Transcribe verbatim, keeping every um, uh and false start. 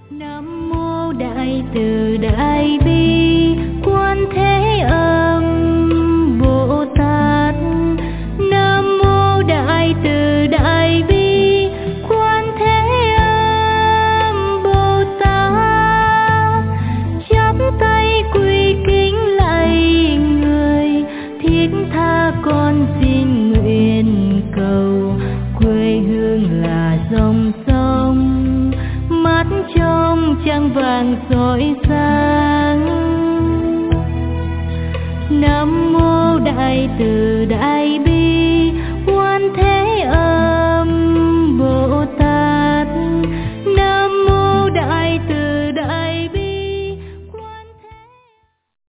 Nam mô Đại Từ Đại Bi Quan Thế Âm Bồ Tát. Nam mô Đại Từ Đại Bi Quan Thế Âm Bồ Tát. Chắp tay quy kính lạy người, thiết tha con xin nguyện cầu. Quê hương là dòng sông, mắt trong trăng vàng soi sáng. Nam mô Đại Từ Đại